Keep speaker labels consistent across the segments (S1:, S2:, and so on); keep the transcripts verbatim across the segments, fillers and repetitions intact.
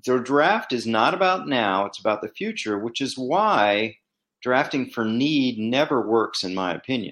S1: the draft is not about now, it's about the future, which is why drafting for need never works, in my opinion.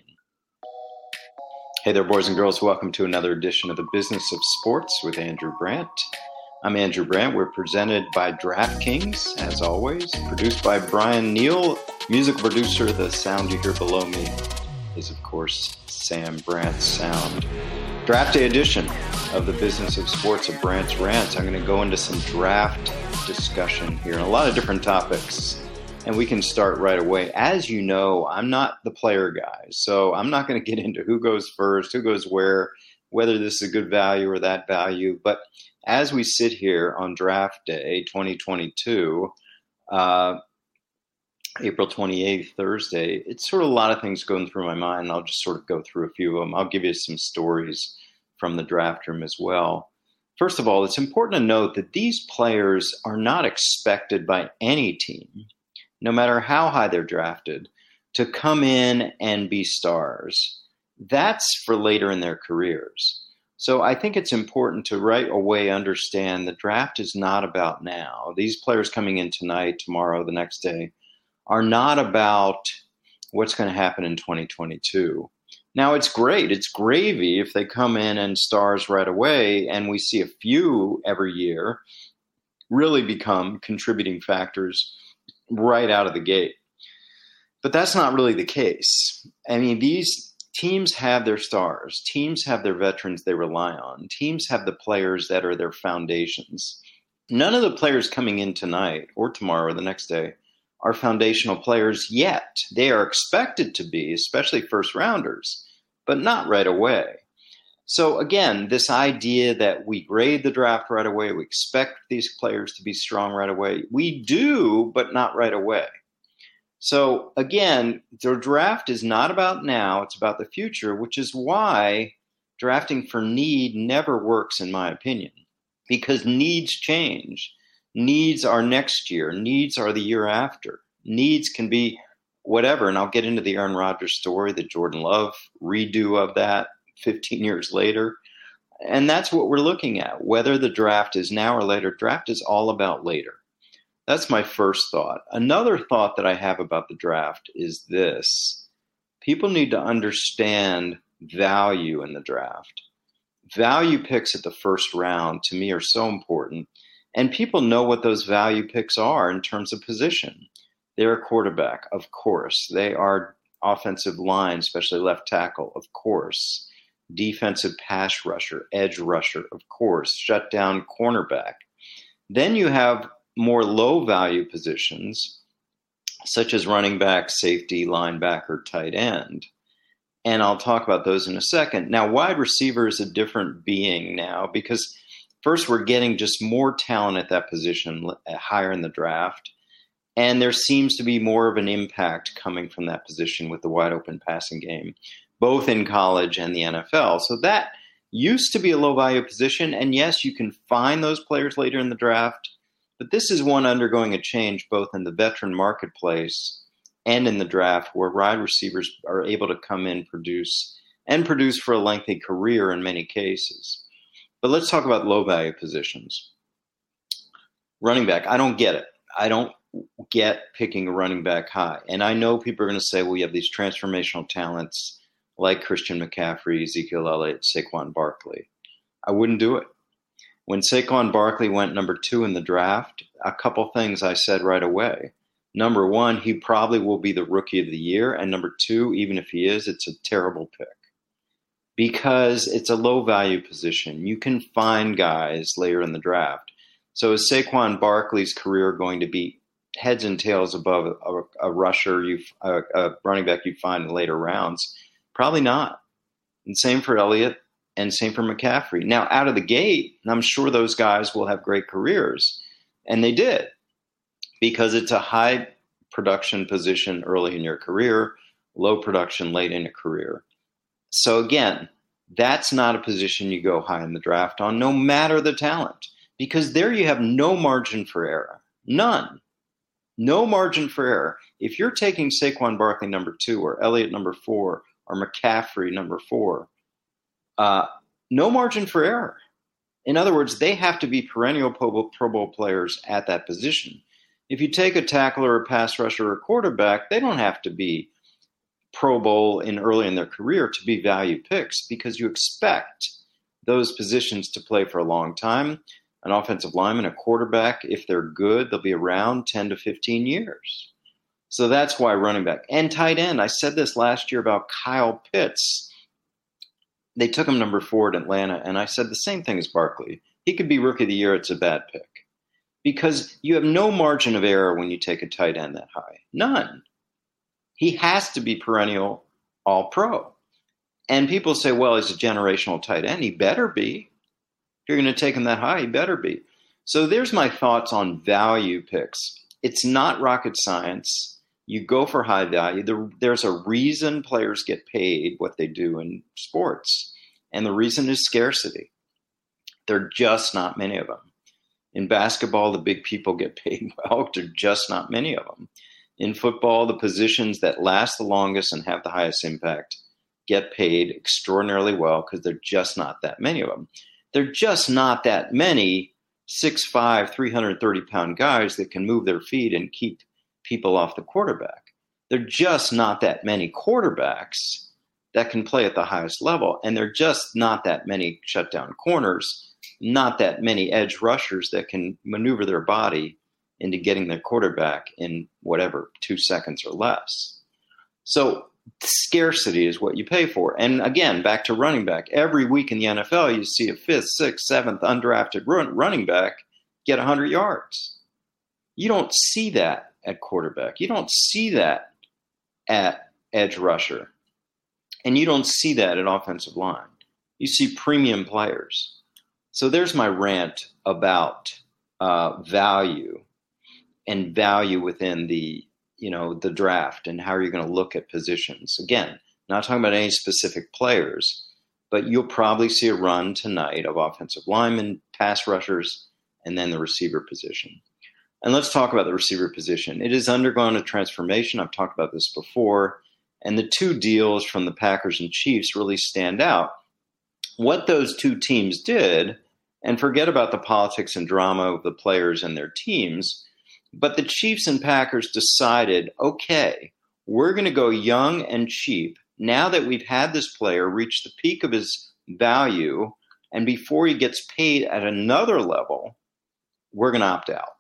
S1: Hey there, boys and girls. Welcome to another edition of the Business of Sports with Andrew Brandt. I'm Andrew Brandt. We're presented by DraftKings, as always, produced by Brian Neal, musical producer. The sound you hear below me is, of course, Sam Brandt's sound. Draft day edition of the Business of Sports of Brandt's Rants. I'm going to go into some draft discussion here and a lot of different topics. And we can start right away. As you know, I'm not the player guy, so I'm not going to get into who goes first, who goes where, whether this is a good value or that value. But as we sit here on draft day twenty twenty-two, uh, April twenty-eighth, Thursday, it's sort of a lot of things going through my mind. I'll just sort of go through a few of them. I'll give you some stories from the draft room as well. First of all, it's important to note that these players are not expected by any team, no matter how high they're drafted, to come in and be stars. That's for later in their careers. So I think it's important to right away understand the draft is not about now. These players coming in tonight, tomorrow, the next day, are not about what's going to happen in twenty twenty-two. Now, it's great. It's gravy if they come in and stars right away, and we see a few every year really become contributing factors right out of the gate. But that's not really the case. I mean, these teams have their stars. Teams have their veterans they rely on. Teams have the players that are their foundations. None of the players coming in tonight or tomorrow or the next day are foundational players yet. They are expected to be, especially first rounders, but not right away. So again, this idea that we grade the draft right away, we expect these players to be strong right away. We do, but not right away. So again, the draft is not about now, it's about the future, which is why drafting for need never works, in my opinion, because needs change. Needs are next year. Needs are the year after. Needs can be whatever, and I'll get into the Aaron Rodgers story, the Jordan Love redo of that fifteen years later. And that's what we're looking at. Whether the draft is now or later, draft is all about later. That's my first thought. Another thought that I have about the draft is this. People need to understand value in the draft. Value picks at the first round, to me, are so important. And people know what those value picks are in terms of position. They're a quarterback, of course. They are offensive line, especially left tackle, of course. Defensive pass rusher, edge rusher, of course. Shutdown cornerback. Then you have more low-value positions, such as running back, safety, linebacker, tight end. And I'll talk about those in a second. Now, wide receiver is a different being now because first, we're getting just more talent at that position higher in the draft. And there seems to be more of an impact coming from that position with the wide open passing game, both in college and the N F L. So that used to be a low value position. And yes, you can find those players later in the draft. But this is one undergoing a change both in the veteran marketplace and in the draft where wide receivers are able to come in, produce, and produce for a lengthy career in many cases. But let's talk about low-value positions. Running back, I don't get it. I don't get picking a running back high. And I know people are going to say, well, you have these transformational talents like Christian McCaffrey, Ezekiel Elliott, Saquon Barkley. I wouldn't do it. When Saquon Barkley went number two in the draft, a couple things I said right away. Number one, he probably will be the rookie of the year. And number two, even if he is, it's a terrible pick. Because it's a low-value position. You can find guys later in the draft. So is Saquon Barkley's career going to be heads and tails above a, a rusher, you, a, a running back you find in later rounds? Probably not. And same for Elliott and same for McCaffrey. Now, out of the gate, I'm sure those guys will have great careers. And they did. Because it's a high production position early in your career, low production late in a career. So again, that's not a position you go high in the draft on, no matter the talent, because there you have no margin for error. None. No margin for error. If you're taking Saquon Barkley number two or Elliott number four or McCaffrey number four, uh, no margin for error. In other words, they have to be perennial Pro Bowl, Pro Bowl players at that position. If you take a tackler, a pass rusher, or a quarterback, they don't have to be Pro Bowl in early in their career to be value picks, because you expect those positions to play for a long time. An offensive lineman, a quarterback, if they're good, they'll be around ten to fifteen years. So that's why running back. And tight end, I said this last year about Kyle Pitts. They took him number four at Atlanta, and I said the same thing as Barkley. He could be rookie of the year, it's a bad pick. Because you have no margin of error when you take a tight end that high. None. He has to be perennial all-pro. And people say, well, he's a generational tight end. He better be. If you're going to take him that high, he better be. So there's my thoughts on value picks. It's not rocket science. You go for high value. There's a reason players get paid what they do in sports. And the reason is scarcity. There are just not many of them. In basketball, the big people get paid well. There are just not many of them. In football, the positions that last the longest and have the highest impact get paid extraordinarily well because there are just not that many of them. There are just not that many six five, three hundred thirty pound guys that can move their feet and keep people off the quarterback. There are just not that many quarterbacks that can play at the highest level. And there are just not that many shutdown corners, not that many edge rushers that can maneuver their body into getting their quarterback in whatever, two seconds or less. So scarcity is what you pay for. And again, back to running back. Every week in the N F L, you see a fifth, sixth, seventh undrafted run, running back get one hundred yards. You don't see that at quarterback. You don't see that at edge rusher. And you don't see that at offensive line. You see premium players. So there's my rant about uh, value and value within the, you know, the draft and how are you going to look at positions. Again, not talking about any specific players, but you'll probably see a run tonight of offensive linemen, pass rushers, and then the receiver position. And let's talk about the receiver position. It has undergone a transformation. I've talked about this before. And the two deals from the Packers and Chiefs really stand out. What those two teams did, and forget about the politics and drama of the players and their teams, but the Chiefs and Packers decided, okay, we're going to go young and cheap now that we've had this player reach the peak of his value, and before he gets paid at another level, we're going to opt out.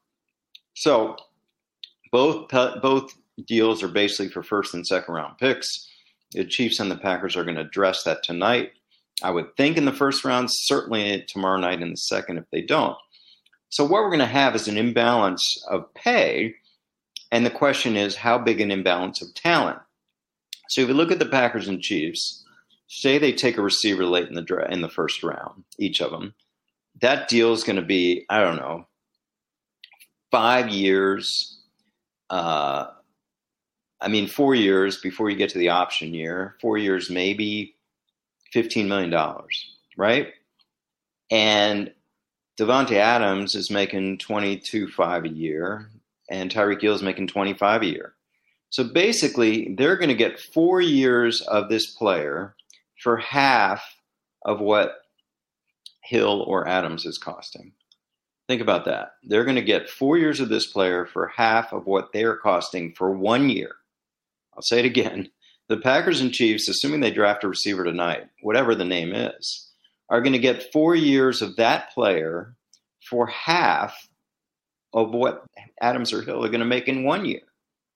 S1: So both both deals are basically for first and second round picks. The Chiefs and the Packers are going to address that tonight. I would think in the first round, certainly tomorrow night in the second if they don't. So what we're going to have is an imbalance of pay, and the question is how big an imbalance of talent. So if you look at the Packers and Chiefs, say they take a receiver late in the dra- in the first round, each of them, that deal is going to be, I don't know, five years, uh, I mean, four years before you get to the option year, four years, maybe fifteen million dollars, right? And Devontae Adams is making twenty-two point five a year, and Tyreek Hill is making twenty-five a year. So basically, they're going to get four years of this player for half of what Hill or Adams is costing. Think about that. They're going to get four years of this player for half of what they're costing for one year. I'll say it again. The Packers and Chiefs, assuming they draft a receiver tonight, whatever the name is, are going to get four years of that player for half of what Adams or Hill are going to make in one year.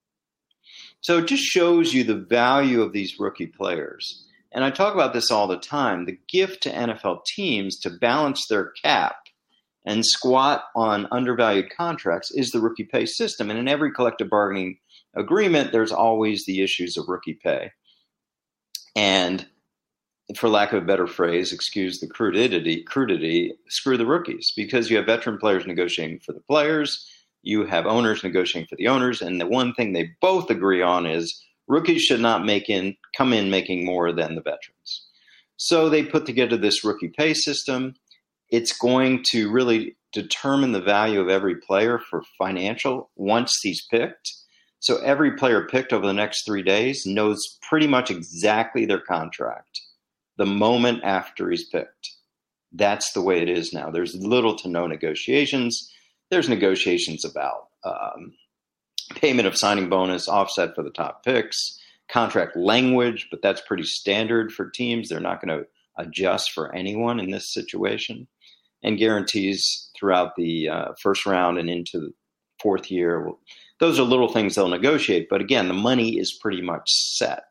S1: So it just shows you the value of these rookie players. And I talk about this all the time. The gift to N F L teams to balance their cap and squat on undervalued contracts is the rookie pay system. And in every collective bargaining agreement, there's always the issues of rookie pay. And for lack of a better phrase, excuse the crudity, crudity, screw the rookies, because you have veteran players negotiating for the players, you have owners negotiating for the owners, and the one thing they both agree on is rookies should not make in come in making more than the veterans. So they put together this rookie pay system. It's going to really determine the value of every player for financial once he's picked. So every player picked over the next three days knows pretty much exactly their contract the moment after he's picked. That's the way it is now. There's little to no negotiations. There's negotiations about um, payment of signing bonus, offset for the top picks, contract language, but that's pretty standard for teams. They're not going to adjust for anyone in this situation. And guarantees throughout the uh, first round and into the fourth year. Well, those are little things they'll negotiate. But again, the money is pretty much set.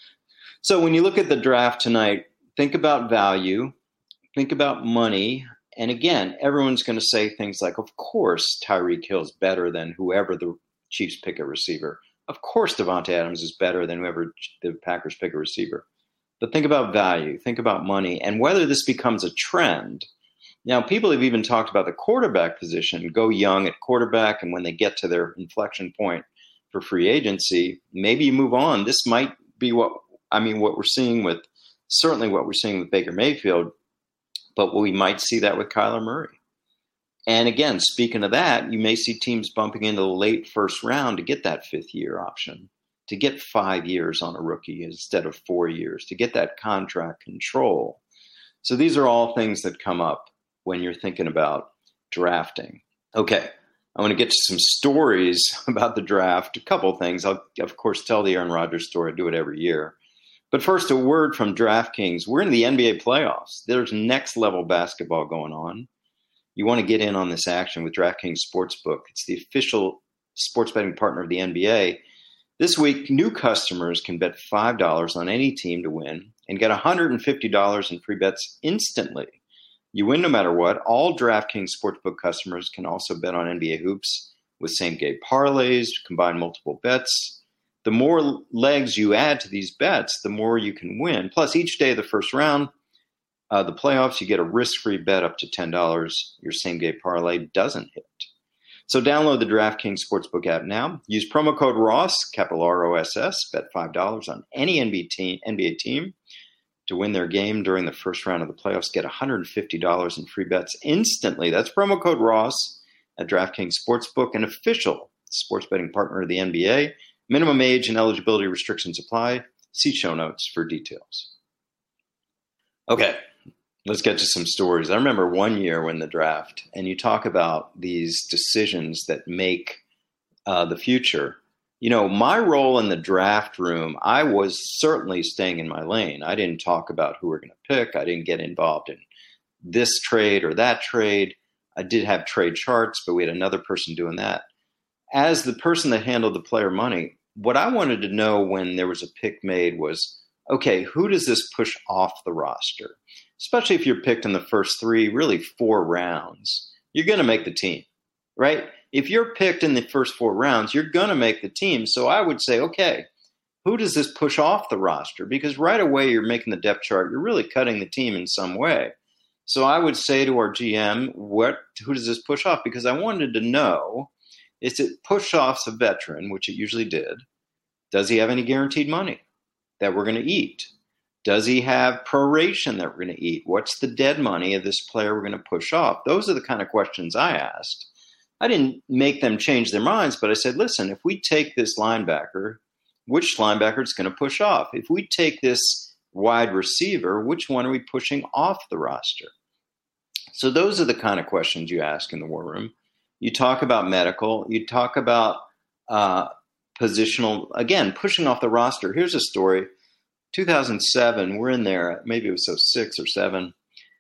S1: So when you look at the draft tonight, think about value, think about money. And again, everyone's going to say things like, of course, Tyreek Hill's better than whoever the Chiefs pick a receiver. Of course, Devontae Adams is better than whoever the Packers pick a receiver. But think about value, think about money, and whether this becomes a trend. Now, people have even talked about the quarterback position, go young at quarterback, and when they get to their inflection point for free agency, maybe you move on. This might be what, I mean, what we're seeing with, certainly what we're seeing with Baker Mayfield, but we might see that with Kyler Murray. And again, speaking of that, you may see teams bumping into the late first round to get that fifth year option, to get five years on a rookie instead of four years, to get that contract control. So these are all things that come up when you're thinking about drafting. Okay, I want to get to some stories about the draft. A couple of things. I'll, of course, tell the Aaron Rodgers story. I do it every year. But first, a word from DraftKings. We're in the N B A playoffs. There's next-level basketball going on. You want to get in on this action with DraftKings Sportsbook. It's the official sports betting partner of the N B A. This week, new customers can bet five dollars on any team to win and get one hundred fifty dollars in free bets instantly. You win no matter what. All DraftKings Sportsbook customers can also bet on N B A hoops with same-game parlays, combine multiple bets. The more legs you add to these bets, the more you can win. Plus, each day of the first round, uh, the playoffs, you get a risk-free bet up to ten dollars. Your same-game parlay doesn't hit. So download the DraftKings Sportsbook app now. Use promo code Ross, capital R O S S, bet five dollars on any N B A team to win their game during the first round of the playoffs. Get one hundred fifty dollars in free bets instantly. That's promo code Ross at DraftKings Sportsbook, an official sports betting partner of the N B A. Minimum age and eligibility restrictions apply. See show notes for details. Okay, let's get to some stories. I remember one year when the draft, and you talk about these decisions that make uh, the future. You know, my role in the draft room, I was certainly staying in my lane. I didn't talk about who we're going to pick. I didn't get involved in this trade or that trade. I did have trade charts, but we had another person doing that. As the person that handled the player money, what I wanted to know when there was a pick made was, okay, who does this push off the roster? Especially if you're picked in the first three, really four rounds. You're going to make the team, right? If you're picked in the first four rounds, you're going to make the team. So I would say, okay, who does this push off the roster? Because right away you're making the depth chart. You're really cutting the team in some way. So I would say to our G M, what, who does this push off? Because I wanted to know, is it push off a veteran, which it usually did? Does he have any guaranteed money that we're going to eat? Does he have proration that we're going to eat? What's the dead money of this player we're going to push off? Those are the kind of questions I asked. I didn't make them change their minds, but I said, listen, if we take this linebacker, which linebacker is going to push off? If we take this wide receiver, which one are we pushing off the roster? So those are the kind of questions you ask in the war room. You talk about medical. You talk about uh, positional, again, pushing off the roster. Here's a story. two thousand seven, we're in there, maybe it was so six or seven,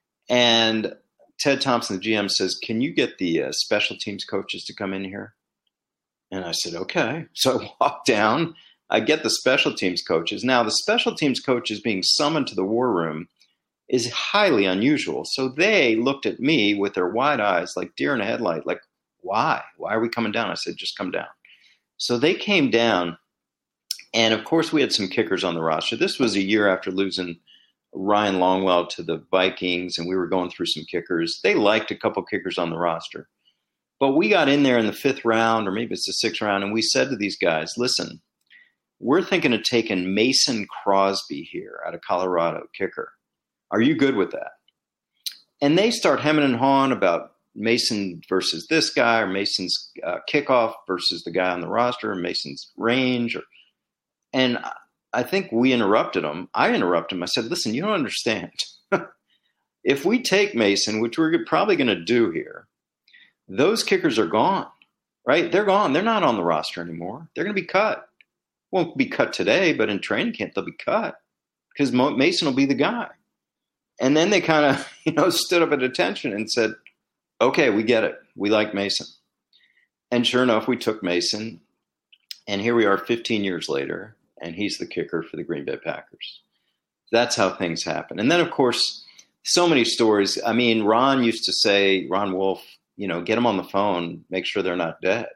S1: and Ted Thompson, the G M, says, can you get the uh, special teams coaches to come in here? And I said, okay. So I walk down. I get the special teams coaches. Now, the special teams coaches being summoned to the war room is highly unusual. So they looked at me with their wide eyes like deer in a headlight, like, why? Why are we coming down? I said, just come down. So they came down. And, of course, we had some kickers on the roster. This was a year after losing Ryan Longwell to the Vikings, and we were going through some kickers. They liked a couple kickers on the roster. But we got in there in the fifth round, or maybe it's the sixth round, and we said to these guys, listen, we're thinking of taking Mason Crosby here out of Colorado, kicker. Are you good with that? And they start hemming and hawing about Mason versus this guy, or Mason's uh, kickoff versus the guy on the roster, or Mason's range, or And I think we interrupted him. I interrupted him. I said, listen, you don't understand. If we take Mason, which we're probably going to do here, those kickers are gone, right? They're gone. They're not on the roster anymore. They're going to be cut. Won't be cut today, but in training camp, they'll be cut because Mason will be the guy. And then they kind of, you know, stood up at attention and said, okay, we get it. We like Mason. And sure enough, we took Mason. And here we are fifteen years later, and he's the kicker for the Green Bay Packers. That's how things happen. And then, of course, so many stories. I mean, Ron used to say, Ron Wolf, you know, get them on the phone, make sure they're not dead.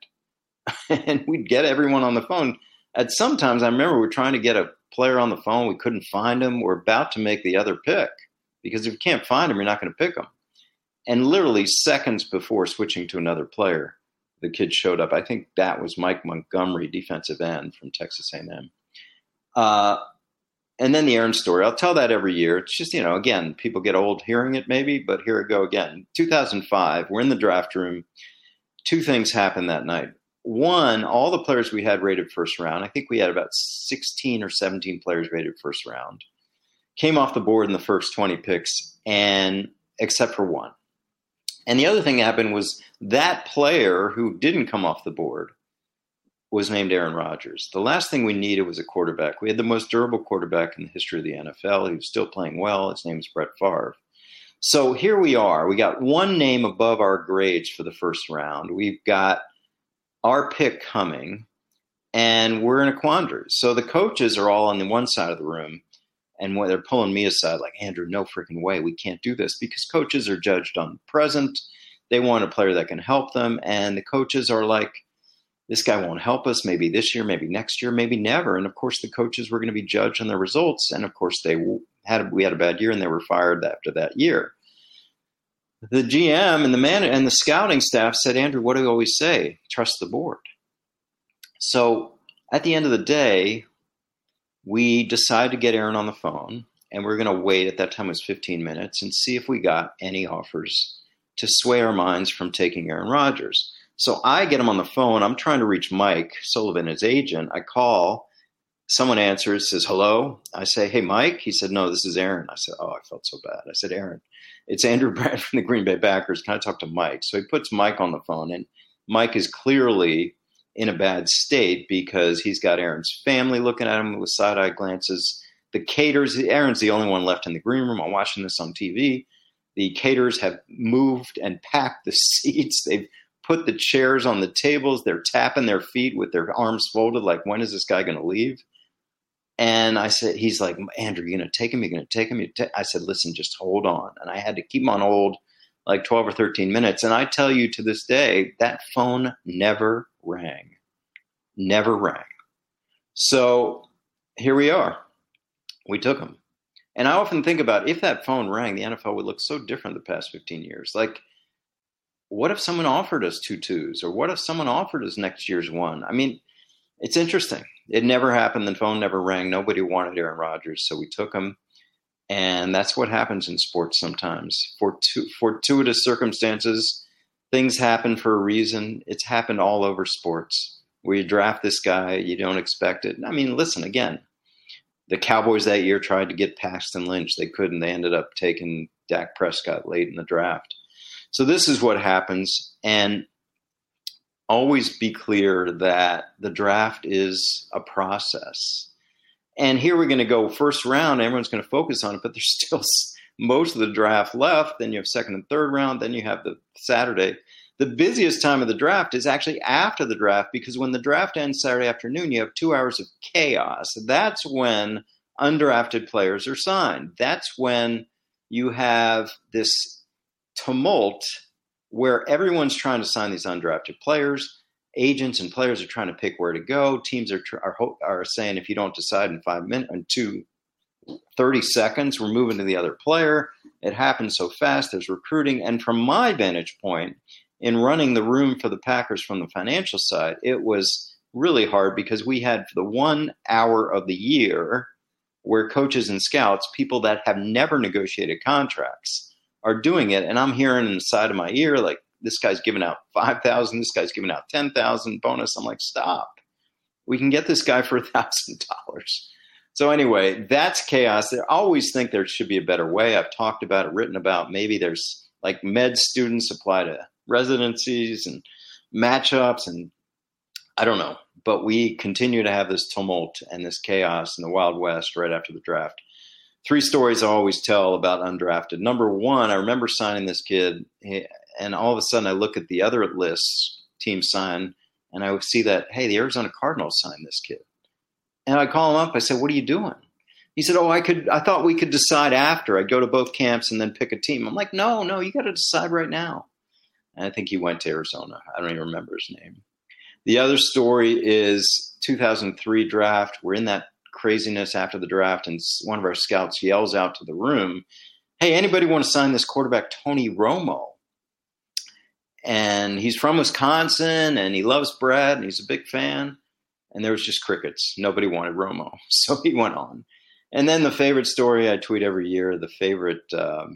S1: And we'd get everyone on the phone. At sometimes, I remember we we're trying to get a player on the phone. We couldn't find him. We're about to make the other pick because if you can't find him, you're not going to pick him. And literally seconds before switching to another player, the kid showed up. I think that was Mike Montgomery, defensive end from Texas A and M. Uh, and then the Aaron story. I'll tell that every year. It's just, you know, again, people get old hearing it maybe, but here it go again. two thousand five, we're in the draft room. Two things happened that night. One, all the players we had rated first round, I think we had about sixteen or seventeen players rated first round, came off the board in the first twenty picks, and except for one. And the other thing that happened was that player who didn't come off the board was named Aaron Rodgers. The last thing we needed was a quarterback. We had the most durable quarterback in the history of the N F L. He was still playing well. His name is Brett Favre. So here we are. We got one name above our grades for the first round. We've got our pick coming, and we're in a quandary. So the coaches are all on the one side of the room, and when they're pulling me aside, like, Andrew, no freaking way. We can't do this because coaches are judged on the present. They want a player that can help them. And the coaches are like, this guy won't help us maybe this year, maybe next year, maybe never. And of course, the coaches were going to be judged on their results. And of course, they had we had a bad year and they were fired after that year. The G M and the man and the scouting staff said, Andrew, what do we always say? Trust the board. So at the end of the day, we decided to get Aaron on the phone, and we're going to wait. At that time, it was fifteen minutes, and see if we got any offers to sway our minds from taking Aaron Rodgers. So I get him on the phone. I'm trying to reach Mike Sullivan, his agent. I call. Someone answers, says, hello. I say, hey, Mike. He said, no, this is Aaron. I said, oh, I felt so bad. I said, Aaron, it's Andrew Brandt from the Green Bay Packers. Can I talk to Mike? So he puts Mike on the phone, and Mike is clearly in a bad state because he's got Aaron's family looking at him with side-eye glances. The caterers, Aaron's the only one left in the green room. I'm watching this on T V. The caterers have moved and packed the seats. They've put the chairs on the tables. They're tapping their feet with their arms folded like, when is this guy going to leave? And I said, he's like, Andrew, you're going to take him? You're going to take him? I said, listen, just hold on. And I had to keep him on hold like twelve or thirteen minutes. And I tell you to this day, that phone never rang. Never rang. So here we are. We took him. And I often think about if that phone rang, the N F L would look so different the past fifteen years. Like, what if someone offered us two twos? Or what if someone offered us next year's one? I mean, it's interesting. It never happened. The phone never rang. Nobody wanted Aaron Rodgers. So we took him. And that's what happens in sports sometimes. Fortu- fortuitous circumstances, things happen for a reason. It's happened all over sports. Where you draft this guy, you don't expect it. I mean, listen, again, the Cowboys that year tried to get Paxton Lynch. They couldn't. They ended up taking Dak Prescott late in the draft. So this is what happens. And always be clear that the draft is a process. And here we're going to go first round. Everyone's going to focus on it, but there's still most of the draft left. Then you have second and third round. Then you have the Saturday. The busiest time of the draft is actually after the draft, because when the draft ends Saturday afternoon, you have two hours of chaos. That's when undrafted players are signed. That's when you have this tumult where everyone's trying to sign these undrafted players. Agents and players are trying to pick where to go. Teams are are, are saying, if you don't decide in five minutes, in two, thirty seconds, we're moving to the other player. It happens so fast. There's recruiting. And from my vantage point, in running the room for the Packers from the financial side, it was really hard because we had the one hour of the year where coaches and scouts, people that have never negotiated contracts, are doing it. And I'm hearing in the side of my ear, like, this guy's giving out five thousand dollars, this guy's giving out ten thousand dollars bonus. I'm like, stop. We can get this guy for one thousand dollars. So anyway, that's chaos. I always think there should be a better way. I've talked about it, written about. Maybe there's like med students apply to residencies and matchups, and I don't know. But we continue to have this tumult and this chaos in the Wild West right after the draft. Three stories I always tell about undrafted. Number one, I remember signing this kid, and all of a sudden I look at the other lists teams sign, and I would see that, hey, the Arizona Cardinals signed this kid. And I call him up. I said, what are you doing? He said, oh, I could. I thought we could decide after. I'd go to both camps and then pick a team. I'm like, no, no, you got to decide right now. And I think he went to Arizona. I don't even remember his name. The other story is two thousand three draft. We're in that craziness after the draft, and one of our scouts yells out to the room, hey, anybody want to sign this quarterback, Tony Romo? And he's from Wisconsin, and he loves Brad, and he's a big fan. And there was just crickets. Nobody wanted Romo. So he went on. And then the favorite story I tweet every year, the favorite um,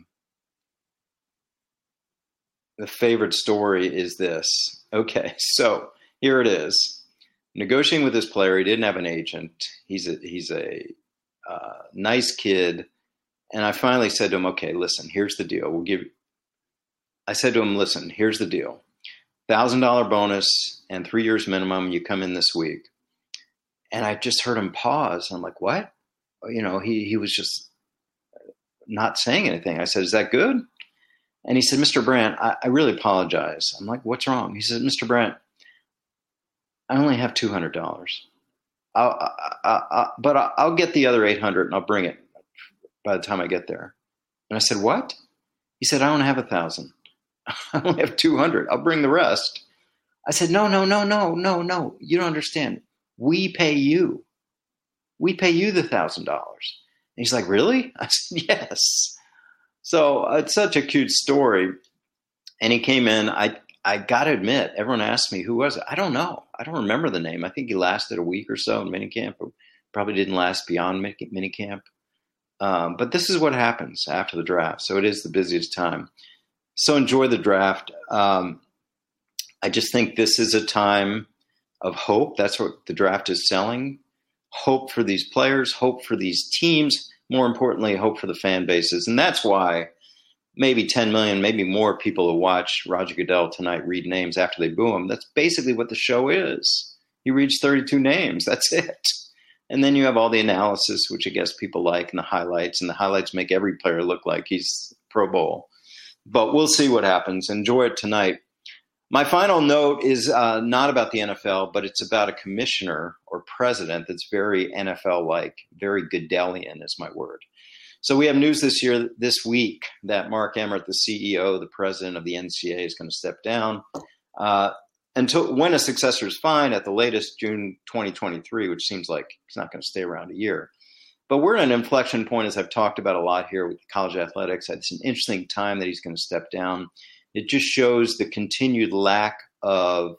S1: the favorite story is this. Okay, so here it is. Negotiating with this player, he didn't have an agent. He's a, he's a uh, nice kid. And I finally said to him, okay, listen, here's the deal. We'll give I said to him, listen, here's the deal. one thousand dollars bonus and three years minimum. You come in this week. And I just heard him pause. I'm like, what? You know, he, he was just not saying anything. I said, is that good? And he said, Mister Brandt, I, I really apologize. I'm like, what's wrong? He said, Mister Brandt, I only have two hundred dollars. I'll, I, I, I, but I'll get the other eight hundred dollars and I'll bring it by the time I get there. And I said, what? He said, I only have one thousand dollars. I only have two hundred dollars. I'll bring the rest. I said, no, no, no, no, no, no. You don't understand. We pay you. We pay you the one thousand dollars. And he's like, really? I said, yes. So it's such a cute story. And he came in. I I got to admit, everyone asked me, who was it? I don't know. I don't remember the name. I think he lasted a week or so in minicamp. Probably didn't last beyond minicamp. Um, but this is what happens after the draft. So it is the busiest time. So enjoy the draft. Um, I just think this is a time of hope. That's what the draft is selling. Hope for these players, hope for these teams, more importantly, hope for the fan bases. And that's why maybe ten million, maybe more people who watch Roger Goodell tonight read names after they boo him. That's basically what the show is. He reads thirty-two names. That's it. And then you have all the analysis, which I guess people like, and the highlights. And the highlights make every player look like he's Pro Bowl. But we'll see what happens. Enjoy it tonight. My final note is uh, not about the N F L, but it's about a commissioner or president that's very N F L-like, very Goodellian is my word. So we have news this year, this week, that Mark Emmert, the C E O, the president of the N C A A, is going to step down uh, until when a successor is found, at the latest June twenty twenty-three, which seems like he's not going to stay around a year. But we're at an inflection point, as I've talked about a lot here with college athletics. It's an interesting time that he's going to step down. It just shows the continued lack of,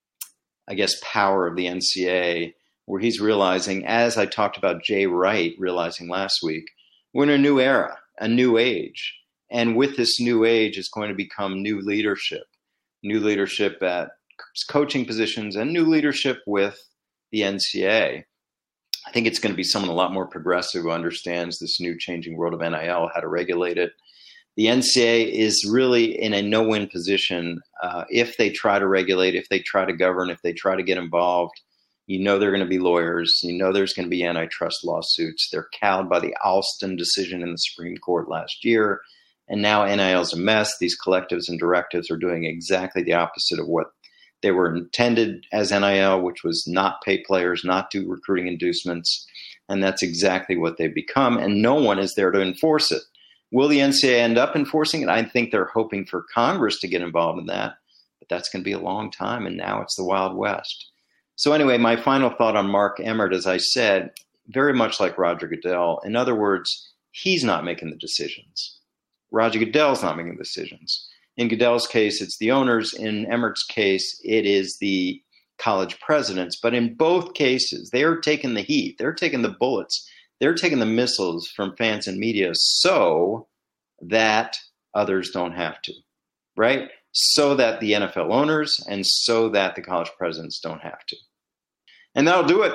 S1: I guess, power of the N C A A, where he's realizing, as I talked about Jay Wright realizing last week, we're in a new era, a new age. And with this new age is going to become new leadership, new leadership at coaching positions and new leadership with the N C A A. I think it's going to be someone a lot more progressive who understands this new changing world of N I L, how to regulate it. The N C A A is really in a no-win position. Uh, if they try to regulate, if they try to govern, if they try to get involved, you know they're going to be lawyers. You know there's going to be antitrust lawsuits. They're cowed by the Alston decision in the Supreme Court last year. And now N I L is a mess. These collectives and directives are doing exactly the opposite of what they were intended as N I L, which was not pay players, not do recruiting inducements. And that's exactly what they've become. And no one is there to enforce it. Will the N C A A end up enforcing it? I think they're hoping for Congress to get involved in that. But that's going to be a long time. And now it's the Wild West. So anyway, my final thought on Mark Emmert, as I said, very much like Roger Goodell. In other words, he's not making the decisions. Roger Goodell's not making the decisions. In Goodell's case, it's the owners. In Emmert's case, it is the college presidents. But in both cases, they are taking the heat. They're taking the bullets. They're taking the missiles from fans and media so that others don't have to, right? So that the N F L owners and so that the college presidents don't have to. And that'll do it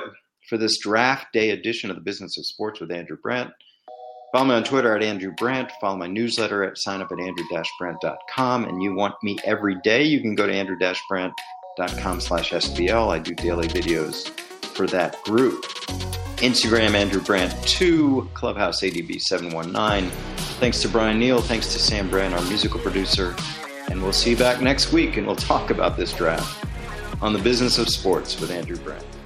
S1: for this draft day edition of the Business of Sports with Andrew Brandt. Follow me on Twitter at Andrew Brandt. Follow my newsletter at sign up at andrew dash brandt dot com. And you want me every day, you can go to andrew dash brandt dot com slash S B L. I do daily videos for that group. Instagram, Andrew Brandt two, Clubhouse A D B seven one nine. Thanks to Brian Neal. Thanks to Sam Brandt, our musical producer. And we'll see you back next week, and we'll talk about this draft on the Business of Sports with Andrew Brandt.